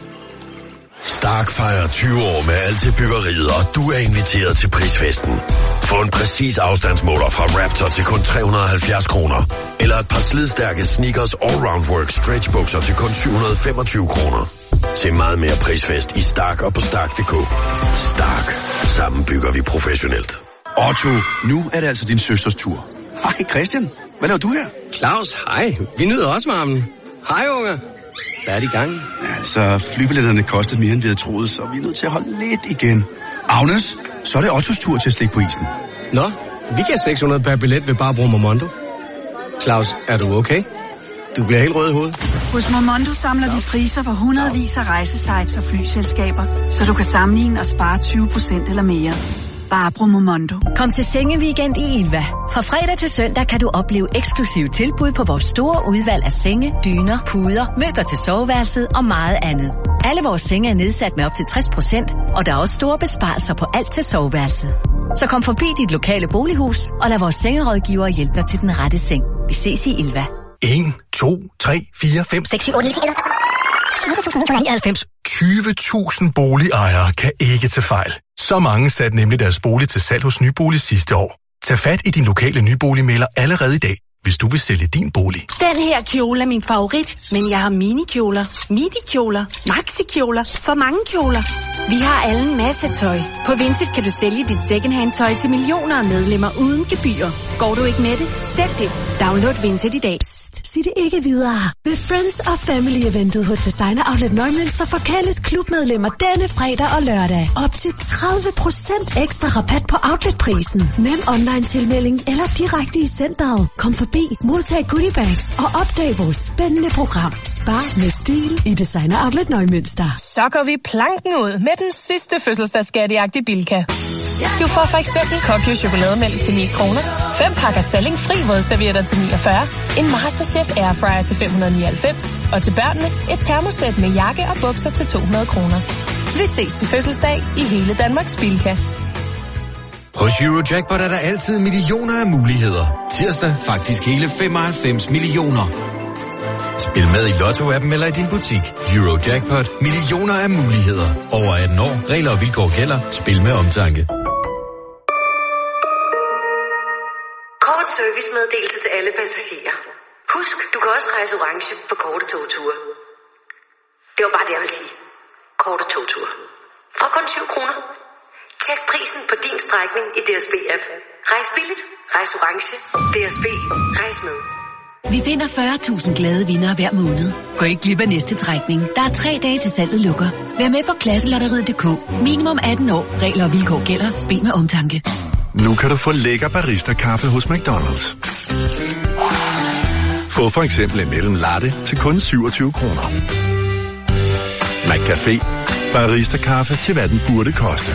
Stark fejrer tyve år med alt til byggeriet, og du er inviteret til prisfesten. Få en præcis afstandsmåler fra Raptor til kun tre hundrede og halvfjerds kroner. Eller et par slidstærke sneakers Allround Work stretchbukser til kun syv hundrede og femogtyve kroner. Se meget mere prisfest i Stark og på stark punktum d k. Stark. Sammen bygger vi professionelt. Otto, nu er det altså din søsters tur. Hej Christian, hvad laver du her? Claus, hej. Vi nyder også varmen. Hej unge. Hvad er det i gang? Ja, så flybilletterne kostede mere, end vi havde troet, så vi er nødt til at holde lidt igen. Agnes, så er det Ottos tur til at slikke på isen. Nå, vi giver seks hundrede per billet ved bare at bruge Momondo. Claus, er du okay? Du bliver helt rød i hovedet. Hos Momondo samler vi priser for hundredvis af rejsesites og flyselskaber, så du kan sammenligne og spare tyve procent eller mere. Bare brug Momondo. Kom til Sengeweekend i Ilva. Fra fredag til søndag kan du opleve eksklusive tilbud på vores store udvalg af senge, dyner, puder, møbler til soveværelset og meget andet. Alle vores senge er nedsat med op til tres procent, og der er også store besparelser på alt til soveværelset. Så kom forbi dit lokale bolighus og lad vores sengerådgivere hjælpe dig til den rette seng. Vi ses i Ilva. en, to, tre, fire, fem, seks, syv, otte, ni, ti, tyve tusind boligejere kan ikke tage fejl. Så mange satte nemlig deres bolig til salg hos Nybolig sidste år. Tag fat i din lokale nyboligmægler allerede i dag, hvis du vil sælge din bolig. Den her kjole er min favorit, men jeg har minikjoler, midikjoler, maxikjoler, for mange kjoler. Vi har alle en masse tøj. På Vinted kan du sælge dit secondhand tøj til millioner af medlemmer uden gebyr. Går du ikke med det? Sæt det. Download Vinted i dag. Psst, sig det ikke videre. Ved Friends og Family eventet hos Designer Outlet Neumünster forkældes klubmedlemmer denne fredag og lørdag. Op til tredive procent ekstra rabat på outletprisen. Nem online tilmelding eller direkte i centret. Kom forbi, modtag goodiebags og opdag vores spændende program. Spar med stil i Designer Outlet Neumünster. Så går vi planken ud med den sidste fødselsdagsskatjagt i Bilka. Du får for eksempel Kokyo chokolademælk til ni kroner, fem pakker Salling fri vådservietter til niogfyrre, en Masterchef Airfryer til fem hundrede og nioghalvfems, og til børnene et termosæt med jakke og bukser til to hundrede kroner. Vi ses til fødselsdag i hele Danmarks Bilka. Hos Eurojackpot er der altid millioner af muligheder. Tirsdag faktisk hele femoghalvfems millioner. Spil med i Lotto-appen eller i din butik. Eurojackpot. Millioner af muligheder. Over atten år. Regler og vilkår gælder. Spil med omtanke. Kort servicemeddelelse til alle passagerer. Husk, du kan også rejse orange på korte togture. Det var bare det, jeg vil sige. Korte togture. Fra kun syv kroner. Tjek prisen på din strækning i D S B-app. Rejs billigt. Rejs orange. D S B. Rejs med. Vi vinder fyrre tusind glade vindere hver måned. Gå ikke glip af næste trækning. Der er tre dage til salget lukker. Vær med på klasselotteriet punktum d k. Minimum atten år. Regler og vilkår gælder. Spil med omtanke. Nu kan du få lækker barista-kaffe hos McDonald's. Få for eksempel en mellem latte til kun syvogtyve kroner. McCafé. Barista-kaffe til hvad den burde koste.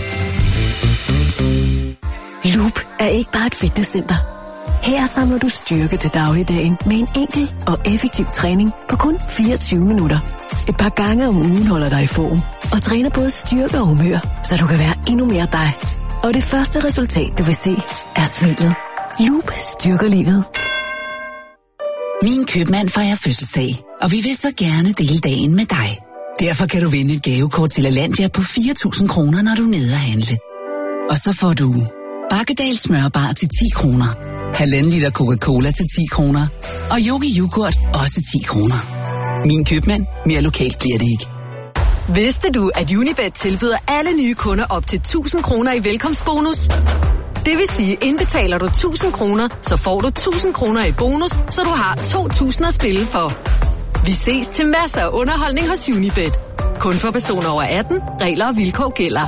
Loop er ikke bare et fitnesscenter. Her samler du styrke til dagligdagen med en enkel og effektiv træning på kun fireogtyve minutter. Et par gange om ugen holder dig i form og træner både styrke og humør, så du kan være endnu mere dig. Og det første resultat, du vil se, er smilet. Loop styrker livet. Min købmand fejrer fødselsdag, og vi vil så gerne dele dagen med dig. Derfor kan du vinde et gavekort til Alandia på fire tusind kroner, når du er nede at handle. Og så får du Bakkedal smørbar til ti kroner, halvanden liter Coca-Cola til ti kroner, og Yogi Yoghurt også ti kroner. Min købmand, mere lokalt bliver det ikke. Vidste du, at Unibet tilbyder alle nye kunder op til tusind kroner i velkomstbonus? Det vil sige, indbetaler du tusind kroner, så får du tusind kroner i bonus, så du har to tusind at spille for. Vi ses til masser af underholdning hos Unibet. Kun for personer over atten. Regler og vilkår gælder.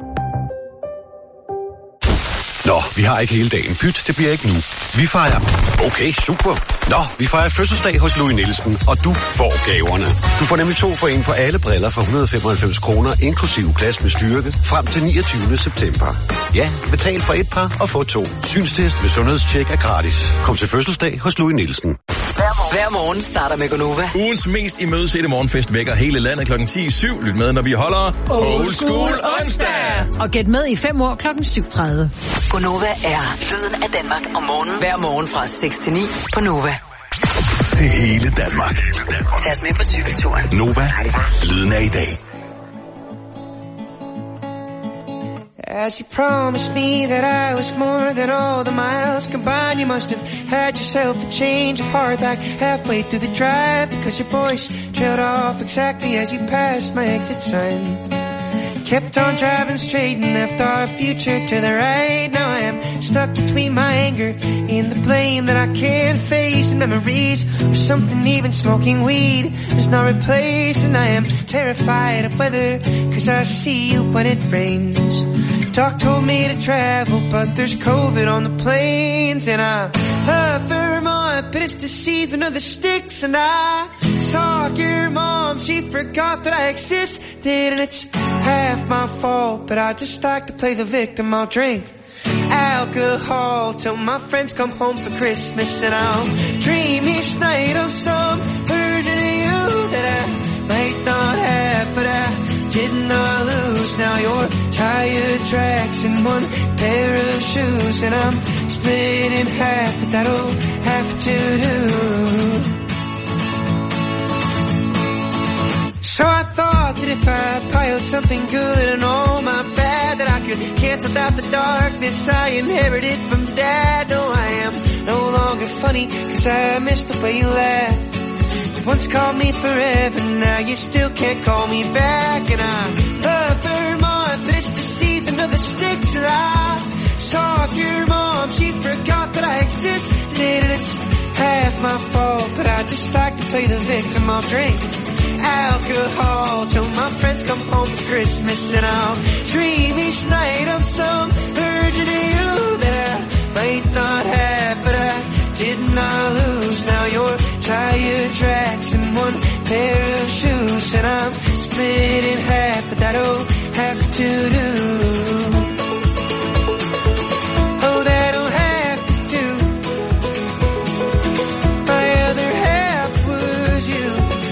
Nå, vi har ikke hele dagen. Pyt, det bliver ikke nu. Vi fejrer... Okay, super. Nå, vi fejrer fødselsdag hos Louis Nielsen, og du får gaverne. Du får nemlig to for en på alle briller for et hundrede og femoghalvfems kroner, inklusive glas med styrke, frem til niogtyvende september. Ja, betal for et par og få to. Synstest med sundhedstjek er gratis. Kom til fødselsdag hos Louis Nielsen. Hver morgen starter med Gonova. Ugens mest imødesete morgenfest vækker hele landet klokken ti syv. Lyt med, når vi holder Old School onsdag. Og gæt med i fem år klokken syv tredive. Gonova er lyden af Danmark om morgenen. Hver morgen fra seks til ni på Nova. Til hele Danmark. Tag os med på cykelturen. Nova, lyden af i dag. As you promised me that I was more than all the miles combined, you must have had yourself a change of heart like halfway through the drive, because your voice trailed off exactly as you passed my exit sign. Kept on driving straight and left our future to the right. Now I am stuck between my anger and the blame that I can't face, and memories or something even smoking weed is not replaced. And I am terrified of weather, cause I see you when it rains. Doc told me to travel, but there's COVID on the planes. And I love Vermont, but it's the season of the sticks. And I saw your mom, she forgot that I existed. And it's half my fault, but I just like to play the victim. I'll drink alcohol till my friends come home for Christmas. And I'll dream each night of some version of you that I might not have, but I did not lose. Now your tire tracks in one pair of shoes, and I'm split in half, but that'll have to do. So I thought that if I piled something good and all my bad, that I could cancel out the darkness I inherited from Dad. No, I am no longer funny, cause I missed the way you laughed. You once called me forever, now you still can't call me back. And I love Vermont, but it's the season of the sticks. And I saw your mom, she forgot that I existed. And it's half my fault, but I just like to play the victim. I'll drink alcohol till my friends come home for Christmas. And I'll dream each night of some version of you that I might not have, but I did not lose. Now your tire tracks in one pair of shoes, and I'm split in half, but that'll have to do. Oh, that'll have to do. My other half was you.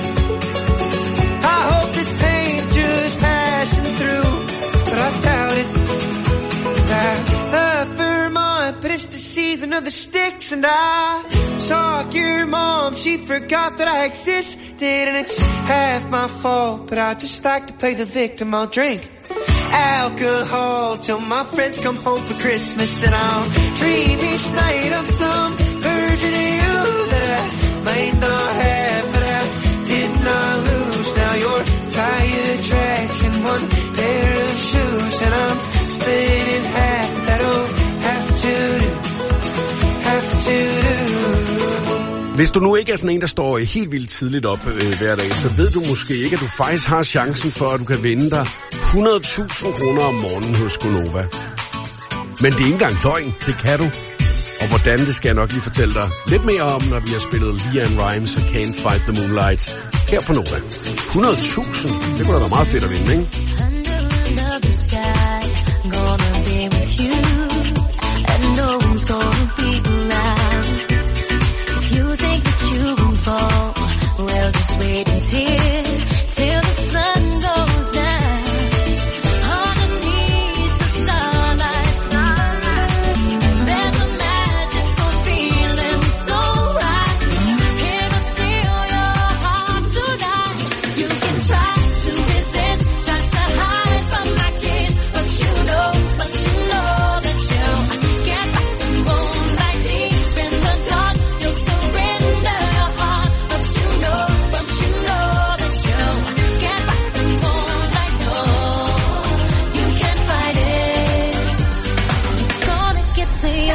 I hope this pain's just passing through, but I doubt it. I love Vermont, but it's the season of the sticks. And I saw your mom, she forgot that I existed. And it's half my fault, but I just like to play the victim. I'll drink alcohol till my friends come home for Christmas. And I'll dream each night of some version of you that I might not have, but I did not lose. Now your tire tracks in one pair of shoes, and I'm split in half. That'll have to do, have to do. Hvis du nu ikke er sådan en, der står helt vildt tidligt op øh, hver dag, så ved du måske ikke, at du faktisk har chancen for, at du kan vinde dig hundrede tusind kroner om morgenen hos Gonova. Men det er ikke engang løgn, det kan du. Og hvordan, det skal jeg nok lige fortælle dig lidt mere om, når vi har spillet Leanne Rimes og Can't Fight the Moonlight her på Nova. hundrede tusind, det kunne da være meget fedt at vinde, ikke? You think that you can fall, well just wait until, till the sun goes down. Underneath the starlight,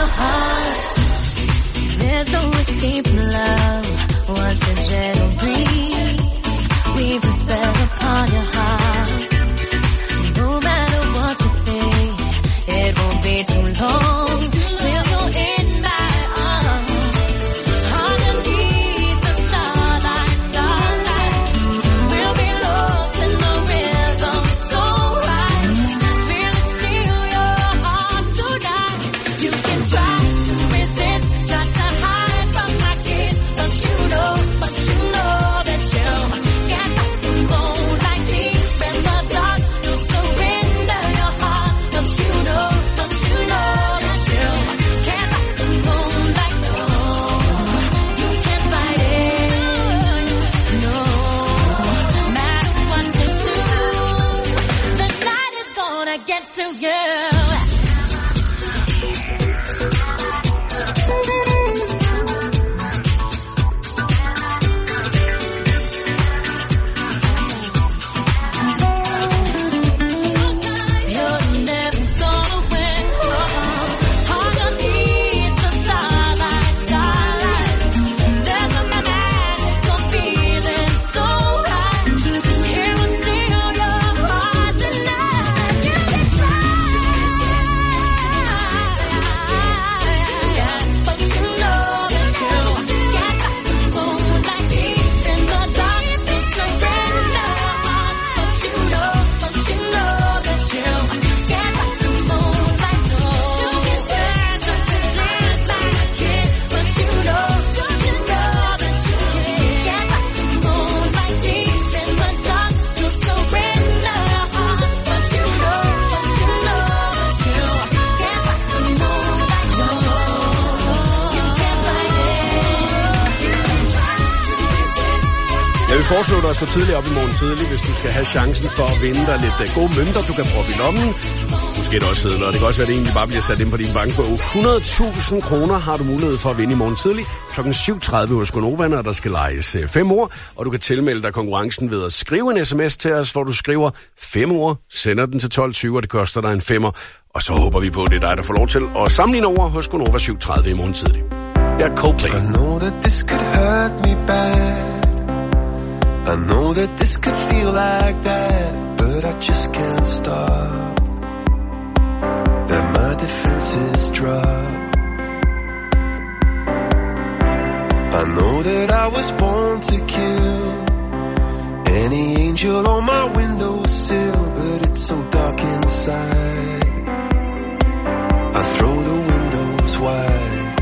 heart. There's no escape from love. Once the gentle breeze weaves a spell upon your heart. No matter what you think, it won't be too long till you're in my arms. Underneath the starlight, starlight, we'll be lost in the rhythm so right. Feel it steal your heart tonight. You can try to resist, try to hide from my kiss, but you know, but you know that you can't fight the moonlight deep in the dark. You'll surrender your heart, but you know, but you know that you can't fight the moonlight. No, you can't fight it. No, matter what you do, the night is gonna get to you. You're never gonna win. Underneath the starlight, starlight, there's a magical feeling so right. It will steal your heart tonight. You can try, but you know that you can't fight the moonlight deep in the dark. You surrender your heart, but you know, but you know that you can't fight the moonlight. No, you can stand to resist like a kid, but you know, don't you know that you can't fight the moonlight deep in the dark. You surrender your heart, but you know, but you know that you can't fight the moonlight. No, you can't fight Jeg vil foreslå dig at stå tidligt op i morgen tidlig, hvis du skal have chancen for at vinde dig lidt uh, gode mønter, du kan proppe i lommen. Måske er det også sædler, og det kan også være, at det egentlig bare bliver sat ind på din bankbog. hundrede tusind kroner har du mulighed for at vinde i morgen tidlig. klokken syv tredive hos Gonova, når der skal lejes uh, fem ord, og du kan tilmelde dig konkurrencen ved at skrive en sms til os, hvor du skriver fem ord, sender den til tolv tyve, og det koster dig en femmer. Og så håber vi på, at det er dig, der får lov til at sammenligne ord hos Gonova syv tredive i morgen tidlig. Det er Coldplay. I know that this could hurt me bad. I know that this could feel like that, but I just can't stop. And my defenses drop. I know that I was born to kill any angel on my windowsill, but it's so dark inside. I throw the windows wide.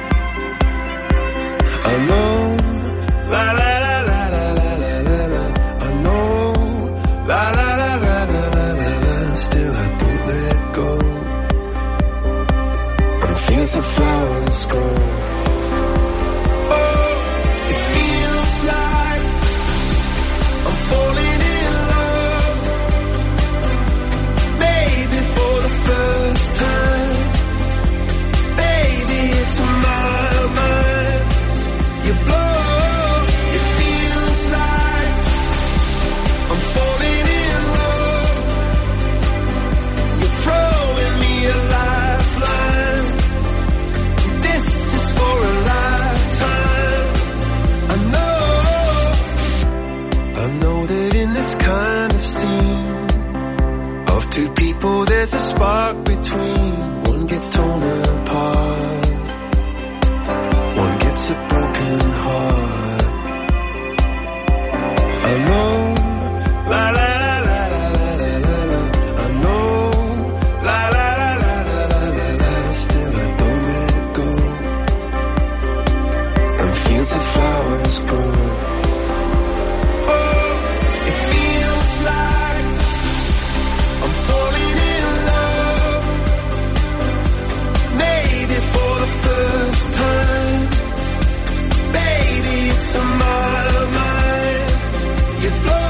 I know, la la la la la la la la la. I know, la la la la la la la la. Still I don't let go. I'm feeling some flowers grow. Oh, it feels like I'm falling in love. Maybe for the first time. Baby, it's on my mind. You blow. It feels like I'm falling in love. You're throwing me a lifeline. This is for a lifetime. I know, I know that in this kind of scene of two people there's a spark between. One gets torn apart, one gets a broken heart. I know, la la la la la la la la. I know, la la la la la la la la. Still I don't let go. And fields of flowers grow. Oh, it feels like I'm falling in love. Maybe for the first time. Baby, it's on my mind. You blow.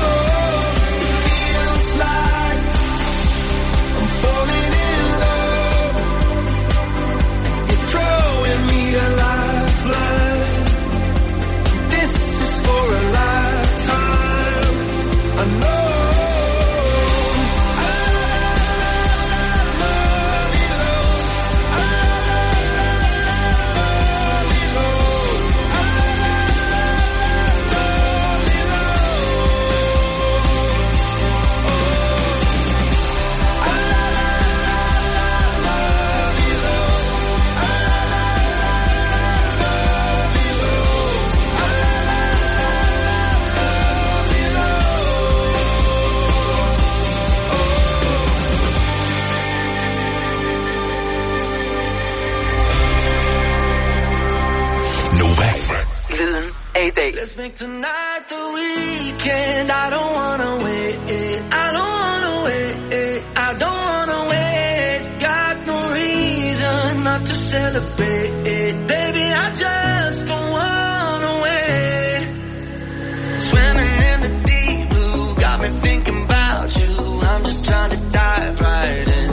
Let's make tonight the weekend. I don't wanna wait. I don't wanna wait. I don't wanna wait. Got no reason not to celebrate. Baby, I just don't wanna wait. Swimming in the deep blue, got me thinking about you. I'm just trying to dive right in.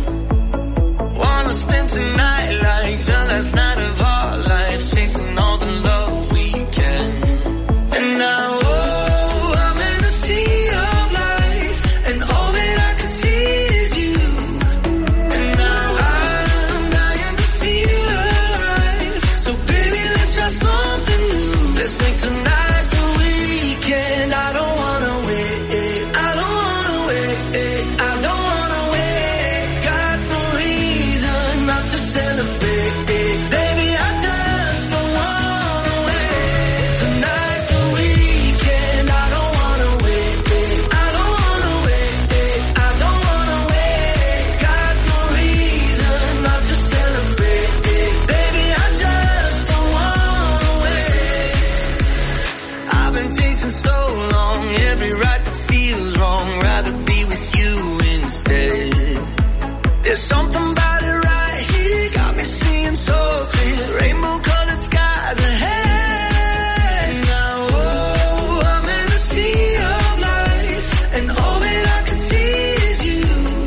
Wanna spend tonight like the last night of our lives, chasing all the love we can. And now, oh, I'm in a sea of lights, and all that I can see is you. And now I'm dying to feel alive. So baby, let's try something new. Let's make tonight the weekend. I don't wanna wait. I don't wanna wait. I don't wanna wait. Got no reason not to celebrate. Baby, I just don't wanna wait. Tonight's the weekend. I don't wanna wait. I don't wanna wait. I don't wanna wait. Got no reason not to celebrate. Baby, I just don't wanna wait. I've been chasing so long, every right that feels wrong. Rather be with you instead. There's something about it right here, got me seeing so clear. Rainbow colored skies ahead. Now, oh, I'm in a sea of lights, and all that I can see is you.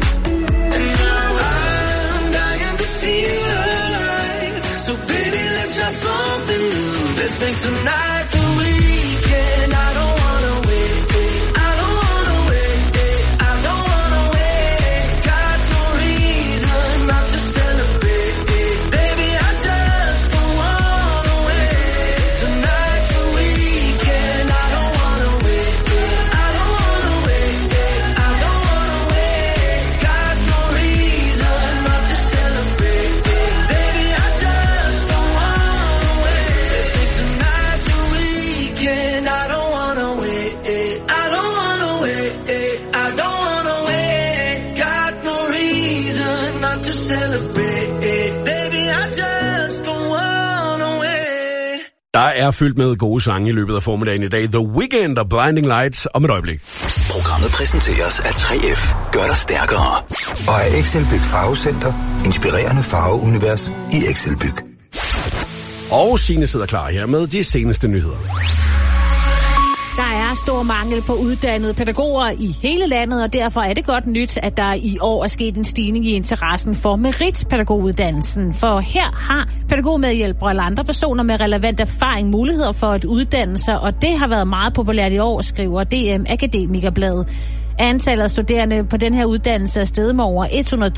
And now I'm dying to feel alive. So baby, let's try something new. Let's make tonight the weekend. I don't wanna wait. I don't wanna wait. I don't wanna wait. Got no reason not to celebrate. Baby, I just don't wanna wait. Tonight's the weekend. I don't wanna wait. I don't wanna wait. I don't wanna wait. Got no reason not to celebrate. Baby, I just don't wanna wait. Let's make tonight the weekend. I don't wanna wait. I don't wanna wait. I don't wanna wait. Got no reason not to celebrate. Baby, I just don't wanna wait. Der er fyldt med gode sange i løbet af formiddagen i dag. The Weeknd og Blinding Lights om et øjeblik. Programmet præsenteres af tre F. Gør dig stærkere. Og af Excelbyg Farvecenter. Inspirerende farveunivers i Excelbyg. Og Signe sidder klar her med de seneste nyheder. Der er stor mangel på uddannede pædagoger i hele landet, og derfor er det godt nyt, at der i år er sket en stigning i interessen for meritpædagoguddannelsen. For her har pædagogmedhjælpere eller andre personer med relevant erfaring muligheder for at uddanne sig, og det har været meget populært i år, skriver D M Akademikerbladet. Antallet af studerende på den her uddannelse er steget med over et hundrede og